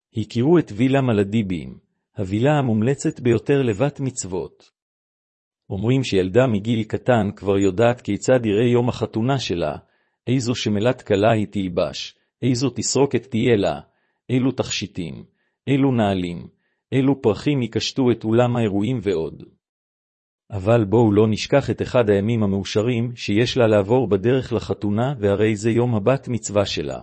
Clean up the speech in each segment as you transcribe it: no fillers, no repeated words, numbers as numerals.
הכירו את וילה מלדיבים, הווילה המומלצת ביותר לבת מצוות. אומרים שילדה מגיל קטן כבר יודעת כיצד יראה יום החתונה שלה, איזו שמלת כלה היא תלבש, איזו תסרוקת תהיה לה, אילו תכשיטים, אילו נעלים, אילו פרחים יקשטו את אולם האירועים ועוד. אבל בואו לא נשכח את אחד הימים המאושרים שיש לה לעבור בדרך לחתונה, והרי זה יום הבת מצווה שלה.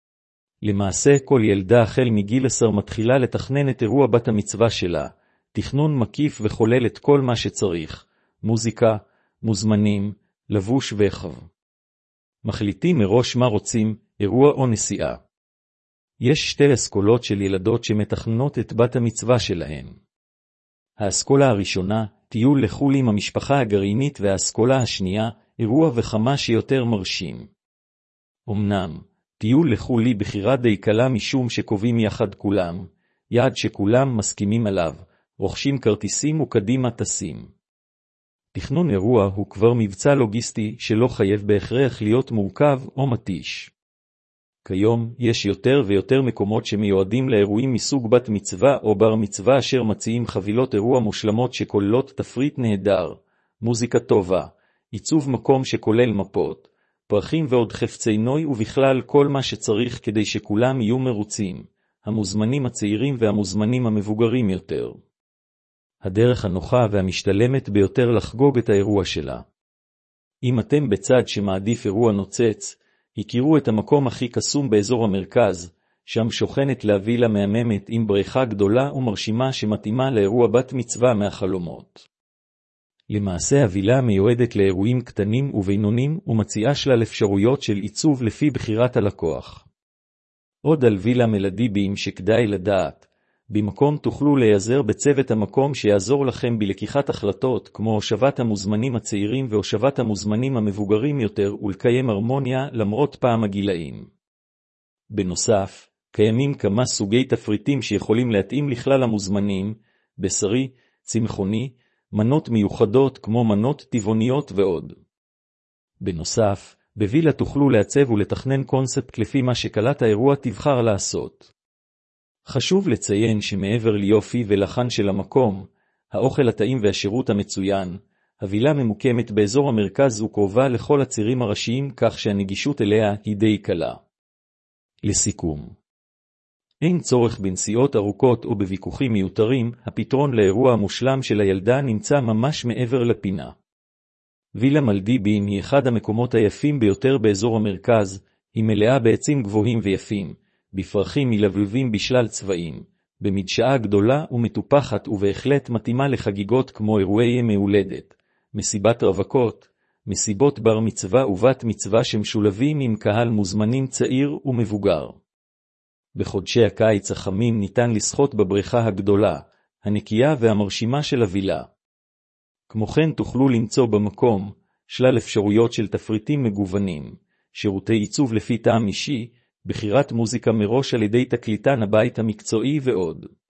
למעשה כל ילדה החל מגיל 10 מתחילה לתכנן את אירוע בת המצווה שלה, תכנון מקיף וכולל את כל מה שצריך, מוזיקה, מוזמנים, לבוש וחב. מחליטים מראש מה רוצים, אירוע או נסיעה. יש 2 אסכולות של ילדות שמתכננות את בת המצווה שלהן. האסכולה הראשונה, טיול לחו"ל עם המשפחה הגרעינית, והאסכולה השנייה, אירוע וכמה שיותר מרשים. אמנם, טיול לחו"ל היא בחירה די קלה משום שקובעים יחד כולם, יעד שכולם מסכימים עליו, רוכשים כרטיסים וקדימה טסים. תכנון אירוע הוא כבר מבצע לוגיסטי שלא חייב בהכרח להיות מורכב או מתיש. כיום יש יותר ויותר מקומות שמיועדים לאירועים מסוג בת מצווה או בר מצווה, אשר מציעים חבילות אירוע מושלמות שכוללות תפריט נהדר, מוזיקה טובה, עיצוב מקום שכולל מפות, פרחים ועוד חפצי נוי, ובכלל כל מה שצריך כדי שכולם יהיו מרוצים, המוזמנים הצעירים והמוזמנים המבוגרים יותר. הדרך הנוחה והמשתלמת ביותר לחגוג את האירוע שלה. אם אתם בצד שמעדיף אירוע נוצץ, הכירו את המקום הכי קסום באזור המרכז, שם שוכנת וילה מהממת עם בריכה גדולה ומרשימה שמתאימה לאירוע בת מצווה מהחלומות. למעשה הווילה מיועדת לאירועים קטנים ובינונים ומציעה שלל אפשרויות של עיצוב לפי בחירת הלקוח. עוד על וילה מלדיבים שכדאי לדעת, במקום תוכלו להיעזר בצוות המקום שיעזור לכם בלקיחת החלטות כמו הושבת המוזמנים הצעירים והושבת המוזמנים המבוגרים יותר, ולקיים הרמוניה למרות פעם הגילאים. בנוסף, קיימים כמה סוגי תפריטים שיכולים להתאים לכלל המוזמנים, בשרי, צמחוני, מנות מיוחדות כמו מנות טבעוניות ועוד. בנוסף, בווילה תוכלו לעצב ולתכנן קונספט לפי מה שקלת האירוע תבחר לעשות. חשוב לציין שמעבר ליופי ולחן של המקום, האוכל הטעים והשירות המצוין, הווילה ממוקמת באזור המרכז וקרובה לכל הצירים הראשיים, כך שהנגישות אליה היא די קלה. לסיכום, אין צורך בנסיעות ארוכות או בוויכוחים מיותרים, הפתרון לאירוע המושלם של הילדה נמצא ממש מעבר לפינה. וילה מלדיבים היא אחד המקומות היפים ביותר באזור המרכז, היא מלאה בעצים גבוהים ויפים, בפרחים מלבלבים בשלל צבעים, במדשאה גדולה ומטופחת, ובהחלט מתאימה לחגיגות כמו אירועי יום הולדת, מסיבת רווקות, מסיבות בר מצווה ובת מצווה שמשולבים עם קהל מוזמנים צעיר ומבוגר. בחודשי הקיץ החמים ניתן לשחות בבריכה הגדולה, הנקייה והמרשימה של הווילה. כמו כן תוכלו למצוא במקום שלל אפשרויות של תפריטים מגוונים, שירותי עיצוב לפי טעם אישי, בחירת מוזיקה מראש על ידי תקליטן הבית המקצועי ועוד.